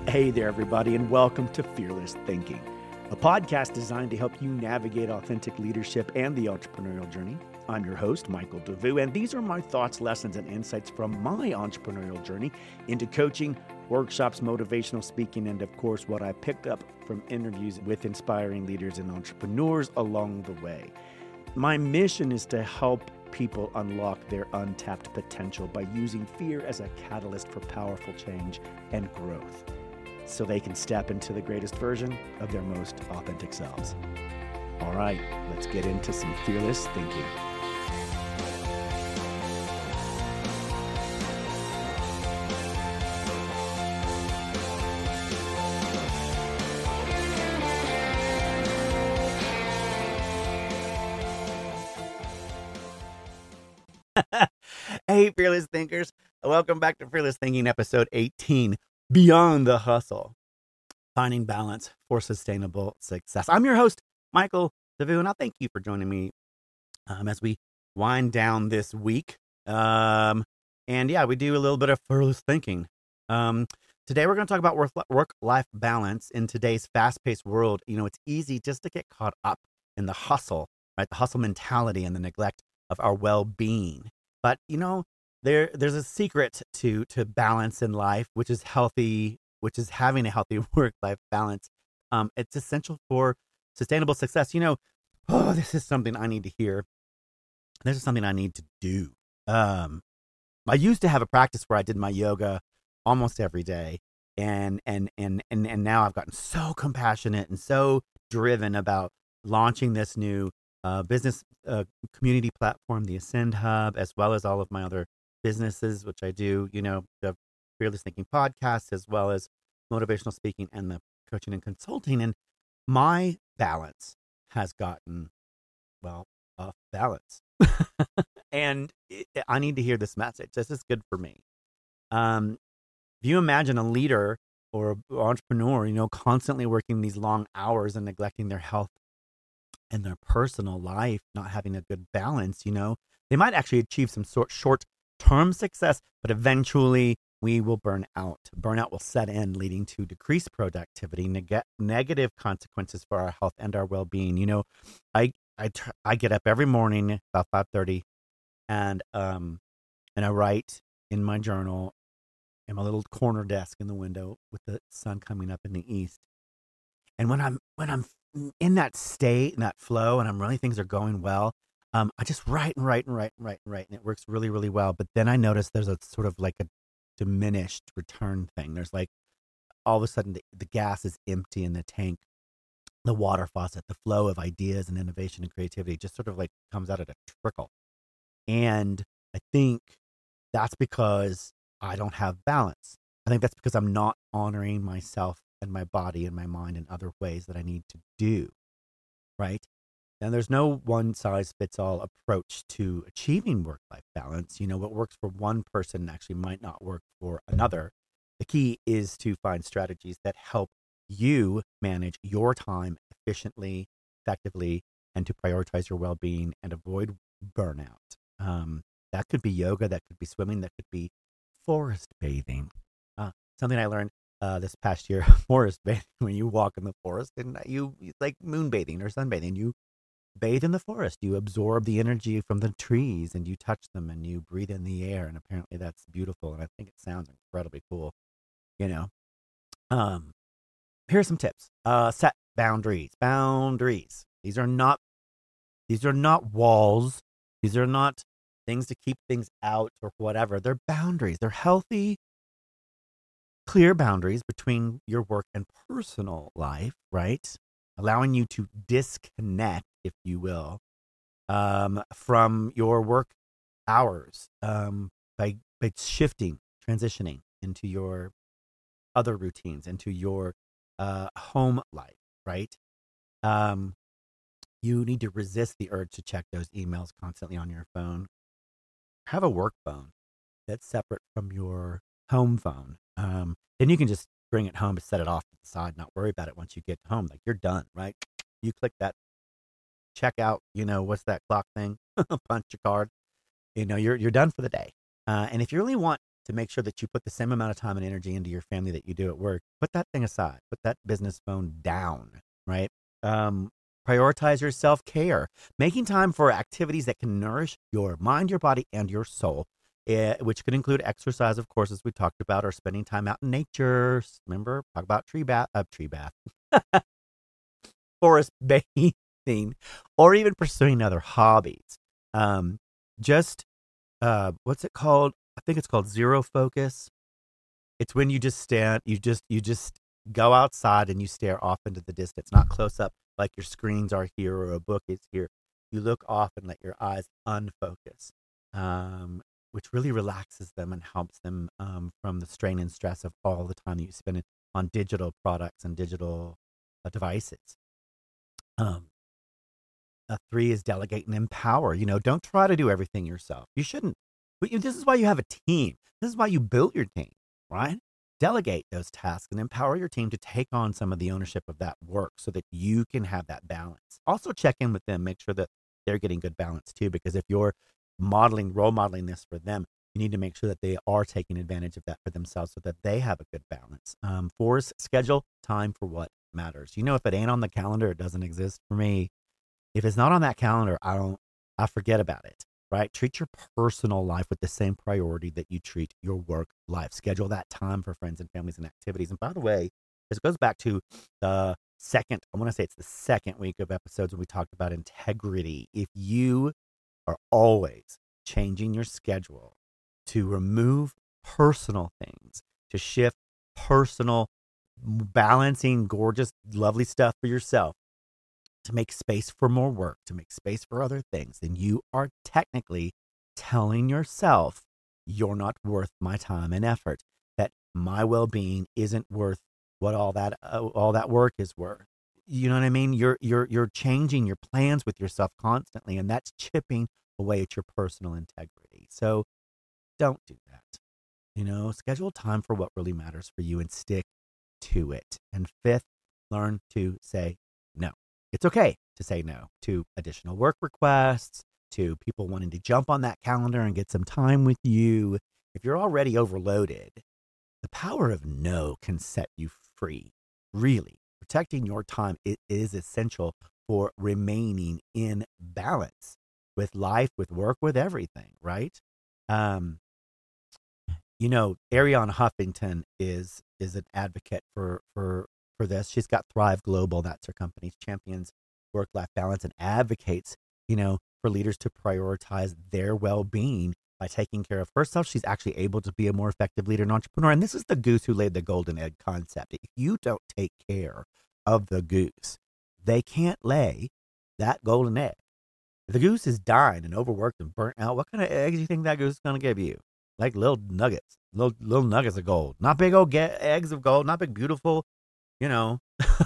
Hey there, everybody, and welcome to Fearless Thinking, a podcast designed to help you navigate authentic leadership and the entrepreneurial journey. I'm your host, Michael DeVue, and these are my thoughts, lessons, and insights from my entrepreneurial journey into coaching, workshops, motivational speaking, and of course, what I picked up from interviews with inspiring leaders and entrepreneurs along the way. My mission is to help people unlock their untapped potential by using fear as a catalyst for powerful change and growth, so they can step into the greatest version of their most authentic selves. All right, let's get into some fearless thinking. Hey, Fearless Thinkers. Welcome back to Fearless Thinking, episode 18, Beyond the Hustle, Finding Balance for Sustainable Success. I'm your host, Michael DeVue, and I thank you for joining me as we wind down this week. We do a little bit of Fearless Thinking. Today, we're going to talk about work-life balance in today's fast-paced world. You know, it's easy just to get caught up in the hustle, right? The hustle mentality and the neglect of our well-being. But, you know, there's a secret to balance in life, which is healthy, which is having a healthy work-life balance. It's essential for sustainable success. You know, this is something I need to hear. This is something I need to do. I used to have a practice where I did my yoga almost every day, and now I've gotten so compassionate and so driven about launching this new business community platform, the Ascend Hub, as well as all of my other businesses, which I do, you know, the Fearless Thinking podcast, as well as motivational speaking and the coaching and consulting. And my balance has gotten, off balance. And I need to hear this message. This is good for me. If you imagine a leader or an entrepreneur, you know, constantly working these long hours and neglecting their health and their personal life, not having a good balance, you know, they might actually achieve some short-term success, but eventually we will burn out. Burnout will set in, leading to decreased productivity, negative consequences for our health and our well-being. You know, I get up every morning about 5:30, and I write in my journal in my little corner desk in the window with the sun coming up in the east. And when I'm in that state, in that flow, and things are going well, I just write, and it works really, really well. But then I notice there's a sort of like a diminished return thing. There's like, all of a sudden the gas is empty in the tank, the water faucet, the flow of ideas and innovation and creativity just sort of like comes out at a trickle. And I think that's because I don't have balance. I think that's because I'm not honoring myself and my body and my mind in other ways that I need to do, right? And there's no one-size-fits-all approach to achieving work-life balance. You know, what works for one person actually might not work for another. The key is to find strategies that help you manage your time efficiently, effectively, and to prioritize your well-being and avoid burnout. That could be yoga, that could be swimming, that could be forest bathing. Something I learned this past year, forest bathing, when you walk in the forest and it's like moonbathing or sunbathing. You bathe in the forest, you absorb the energy from the trees and you touch them and you breathe in the air. And apparently that's beautiful. And I think it sounds incredibly cool. You know, here's some tips. Set boundaries. These are not walls. These are not things to keep things out or whatever. They're boundaries. They're healthy, clear boundaries between your work and personal life, right? Allowing you to disconnect, if you will, from your work hours by transitioning into your other routines, into your home life, right? You need to resist the urge to check those emails constantly on your phone. Have a work phone that's separate from your home phone. Then you can just bring it home and set it off to the side, not worry about it once you get home. Like, you're done, right? You click that checkout, you know, what's that clock thing? Punch your card. You know, you're done for the day. And if you really want to make sure that you put the same amount of time and energy into your family that you do at work. Put that thing aside. Put that business phone down, right? Prioritize your self-care, making time for activities that can nourish your mind, your body, and your soul, which could include exercise, of course, as we talked about, or spending time out in nature. Remember, talk about tree bath, forest bathing, or even pursuing other hobbies. Just what's it called? I think it's called zero focus. It's when you just stand, you just go outside and you stare off into the distance, not close up like your screens are here or a book is here. You look off and let your eyes unfocus, which really relaxes them and helps them from the strain and stress of all the time that you spend on digital products and digital devices. 3 is delegate and empower. Don't try to do everything yourself. You shouldn't. But this is why you have a team. This is why you built your team, right? Delegate those tasks and empower your team to take on some of the ownership of that work so that you can have that balance. Also check in with them, make sure that they're getting good balance too, because if you're role modeling this for them, you need to make sure that they are taking advantage of that for themselves so that they have a good balance. 4 is schedule time for what matters. If it ain't on the calendar, it doesn't exist for me. If it's not on that calendar, I forget about it, right? Treat your personal life with the same priority that you treat your work life. Schedule that time for friends and families and activities. And by the way, this goes back to I want to say it's the second week of episodes when we talked about integrity. If you are always changing your schedule to remove personal things, to shift personal, balancing, gorgeous, lovely stuff for yourself, to make space for more work, to make space for other things, then you are technically telling yourself you're not worth my time and effort, that my well-being isn't worth what all that work is worth. You know what I mean? You're changing your plans with yourself constantly, and that's chipping away at your personal integrity. So don't do that. Schedule time for what really matters for you and stick to it. And 5th, learn to say no. It's okay to say no to additional work requests, to people wanting to jump on that calendar and get some time with you. If you're already overloaded, the power of no can set you free. Really, protecting your time is essential for remaining in balance with life, with work, with everything, right? Arianna Huffington is an advocate for this. She's got Thrive Global, that's her company, champions work-life balance and advocates, for leaders to prioritize their well-being by taking care of herself. She's actually able to be a more effective leader and entrepreneur. And this is the goose who laid the golden egg concept. If you don't take care of the goose, they can't lay that golden egg. If the goose is dying and overworked and burnt out, what kind of eggs do you think that goose is going to give you? Like little nuggets, little nuggets of gold. Not big old eggs of gold, not big, beautiful, you're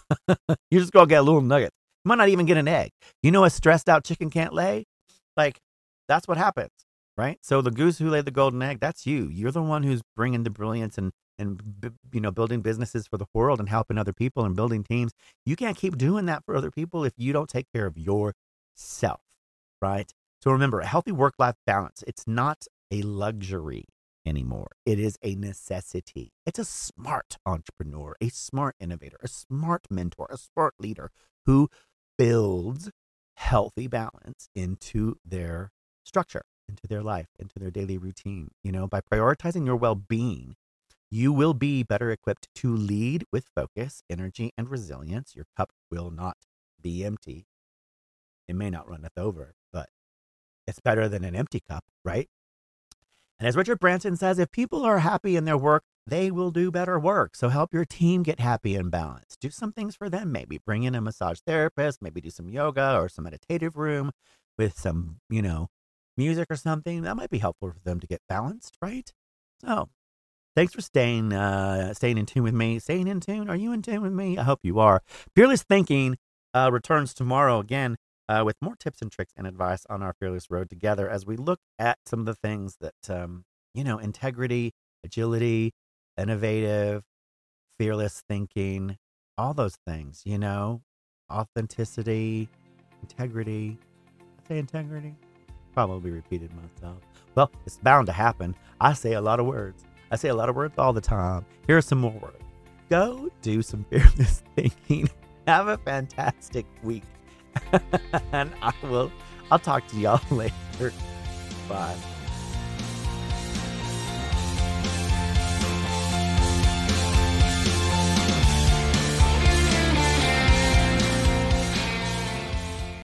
just going to get a little nugget. You might not even get an egg. A stressed out chicken can't lay? Like, that's what happens, right? So the goose who laid the golden egg, that's you. You're the one who's bringing the brilliance and building businesses for the world and helping other people and building teams. You can't keep doing that for other people if you don't take care of yourself, right? So remember, a healthy work-life balance, it's not a luxury anymore. It is a necessity. It's a smart entrepreneur, a smart innovator, a smart mentor, a smart leader who builds healthy balance into their structure, into their life, into their daily routine. By prioritizing your well-being, you will be better equipped to lead with focus, energy, and resilience. Your cup will not be empty. It may not runneth over, but it's better than an empty cup, right? And as Richard Branson says, if people are happy in their work, they will do better work. So help your team get happy and balanced. Do some things for them. Maybe bring in a massage therapist, maybe do some yoga or some meditative room with some, music or something. That might be helpful for them to get balanced, right? So thanks for staying in tune with me. Staying in tune? Are you in tune with me? I hope you are. Fearless Thinking returns tomorrow again. With more tips and tricks and advice on our fearless road together as we look at some of the things that, integrity, agility, innovative, fearless thinking, all those things, authenticity, integrity. I say integrity? Probably repeated myself. Well, it's bound to happen. I say a lot of words. I say a lot of words all the time. Here are some more words. Go do some fearless thinking. Have a fantastic week. And I'll talk to y'all later. Bye.